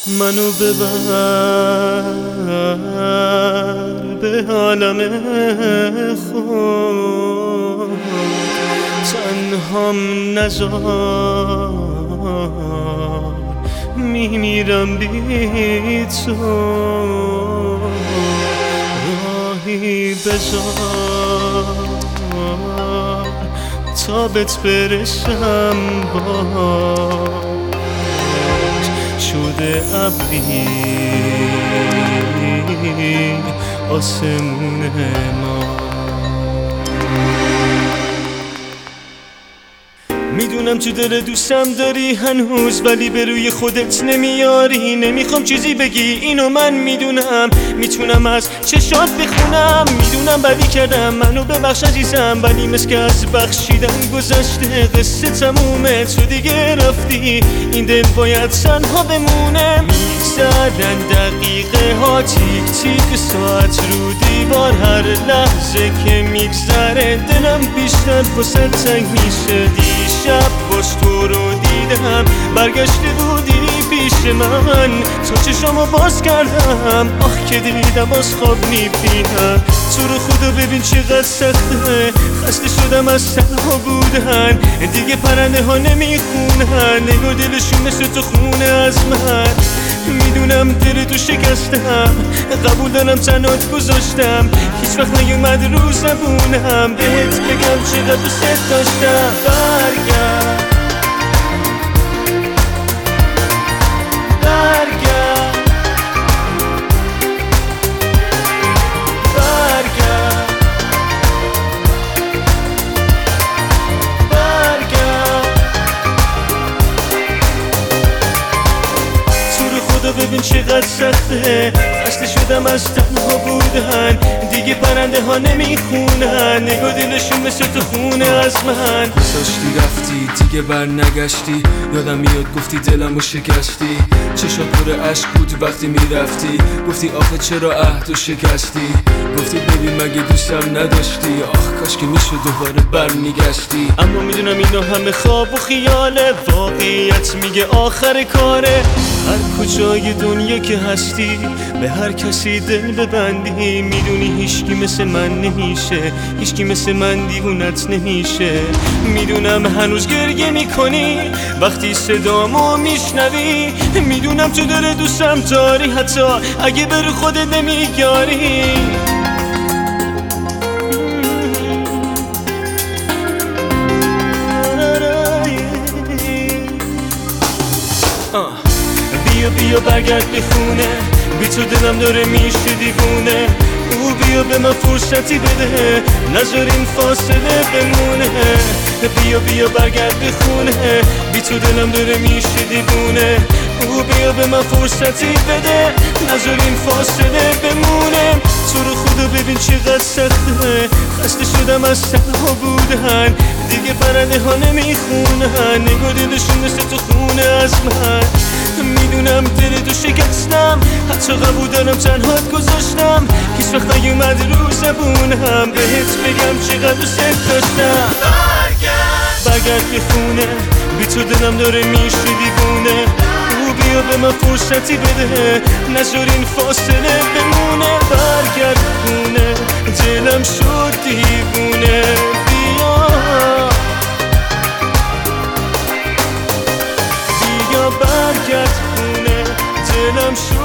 منو ببر به عالم خود، تنهام نذار، میمیرم بی تو. راهی بذار تا بهت برسم، باز شده ابری آسمون ما. میدونم تو دل دوستم داری هنوز، ولی به روی خودت نمیاری. نمیخوام چیزی بگی، اینو من میدونم، میتونم از چشات بخونم. میدونم بدی کردم، منو ببخش عزیزم، ولی مثل که از بخشیدن گذشته. قصه تمومه، تو دیگه رفتی، این دل باید تنها بمونه. میگذرن دقیقه ها تیک تیک ساعت رو دیوار، هر لحظه که میگذره دلم بیشتر واسه تنگ میشه. دیشب باز تو رو دیدم، برگشته بودی پیش من، تا چشمو باز کردم، آه که دیدم باز خواب میبینم. تو رو خدا ببین چقدر سخته، خسته شدم از تنها بودن. دیگه پرنده ها نمیخونن، نگاه دلشون مثل تو خونه از من. میدونم دل تو شکستم، قبول دارم تنهات گذاشتم، هیچ وقت نیومد رو زبونم بهت بگم چقدر دوست داشتم. برگرد ببین چقدر سخته، خسته شدم از تنها بودن. دیگه پرنده ها نمیخونن، نگاه دلشون مثل تو خونه از من. گذاشتی رفتی دیگه بر نگشتی، یادم میاد گفتی دلمو شکستی. چشات پر عشق بود وقتی میرفتی، گفتی آخه چرا عهدو شکستی. گفتی ببین مگه دوستم نداشتی، آخ کاش که میشد دوباره برمیگشتی. اما میدونم اینا همه خواب و خیاله، واقعیت میگه آخر کاره. هر کجای دنیا که هستی به هر کسی دل ببندی، میدونی هیچکی مثل من نمیشه، هیچکی مثل من دیوونت نمیشه. میدونم هنوز گریه میکنی وقتی صدامو میشنوی، میدونم تو دل دوستم داری حتی اگه بر خودت نمیگاری. بیا برگرد به خونه، بی تو دلم داره میشه دیوونه. او بیا به من فرصتی بده، نذار این فاصله بمونه. بیا برگرد به خونه، بی تو دلم داره میشه دیوونه. او بیا به من فرصتی بده، نذار این فاصله بمونه. تو رو خدا ببین چقدر سخته، خسته شدم از تنها بودن. دیگه پرنده ها نمیخونن، نگاه دلشون مثل تو خونه از من. میدونم دل تو شکستم، حتی قبول دارم تنهات گذاشتم، هیچ وقت نیومد رو زبونم بهت بگم چقدر دوست داشتم. برگرد به خونه، بی تو دلم داره میشه دیوونه. او بیا به من فرصتی بده، نذار این فاصله بمونه. برگرد خونه، دلم شد دیوونه. بیا برگرد خونه، دلم شد